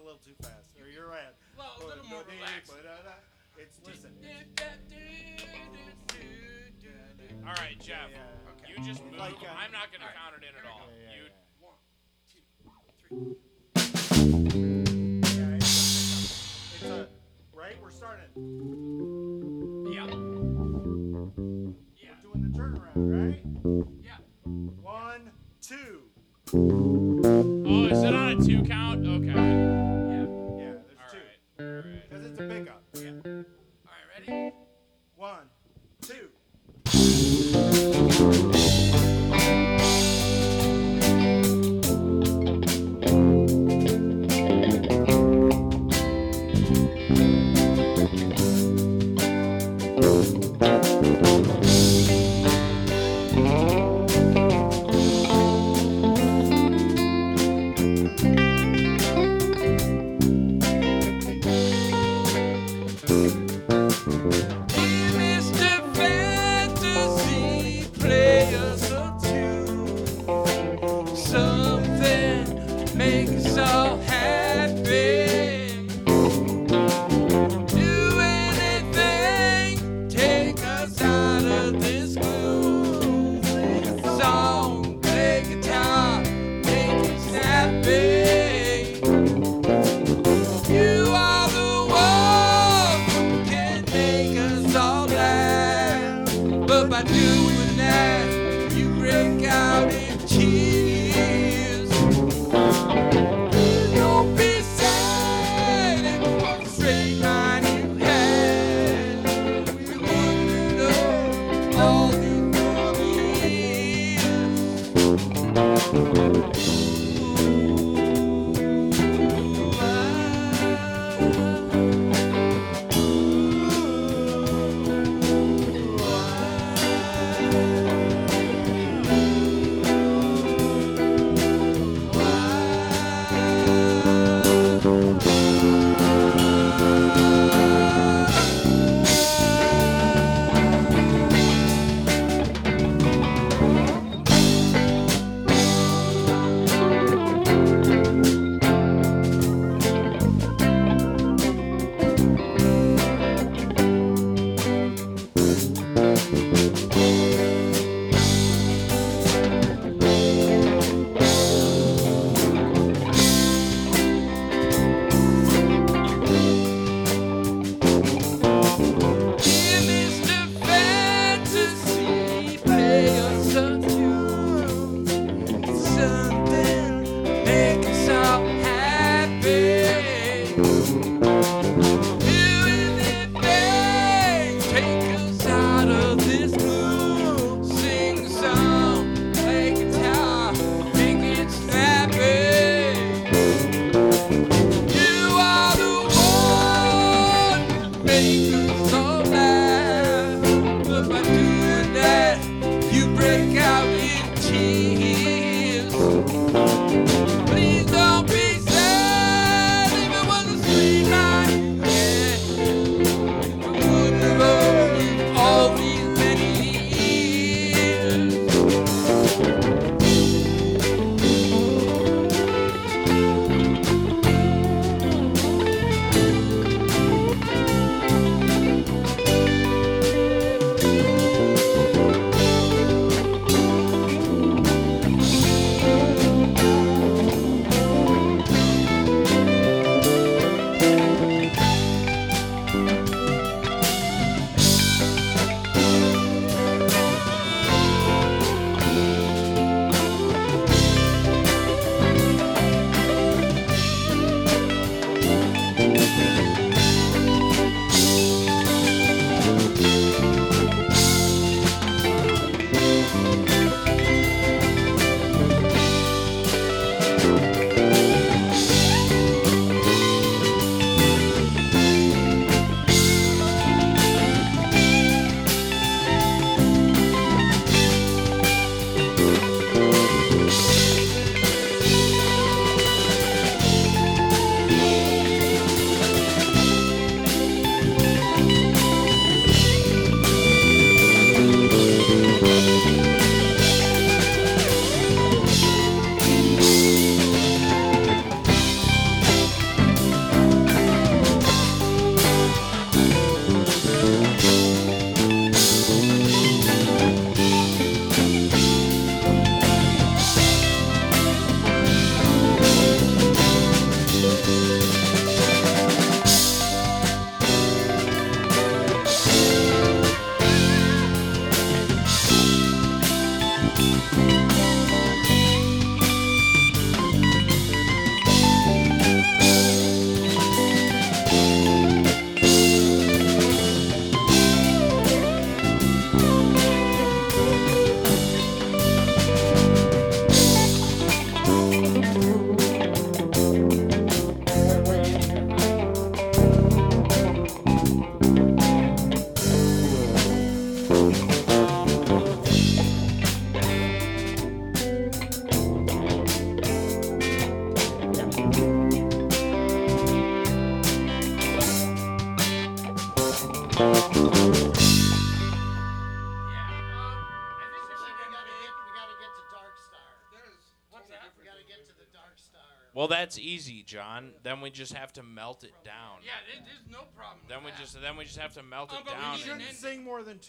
little too fast. Or you're right. Well, a little more relaxed. Listen. All right, Jeff. Okay. You just move. Like, I'm not going to count it in at all. Yeah. 1, 2, 3. Yeah, it's a right? We're starting. Yeah. We're doing the turnaround, right? Yeah. 1, 2. Oh, is it on a 2 count? Okay. Yeah. Yeah, there's All 2. right. Because it's a pickup. Yeah. All right, ready? 1, 2. Mr. Fantasy, play us a tune. Something make us all happy. Do anything, take us out of this gloom. Sing a song, play guitar, make us happy. You are the one who can make us all laugh. But by doing that, you break out in tears. Please don't be sad if what straight mind you had. We wouldn't know all these Dear Mr. Fantasy, play us a tune. Something make us all happy. Do anything, take us out of this gloom. Sing a song, play guitar, make it snappy. You are the one, make us all laugh. But by doing that, you break out in tears. Please don't be sad if it was a sweet night. Yeah, we wouldn't have known you all these many years. Well, that's easy, John. Then we just have to melt it down. Yeah, there's no problem. Then we with that. just have to melt it but we down. You shouldn't shouldn't sing more than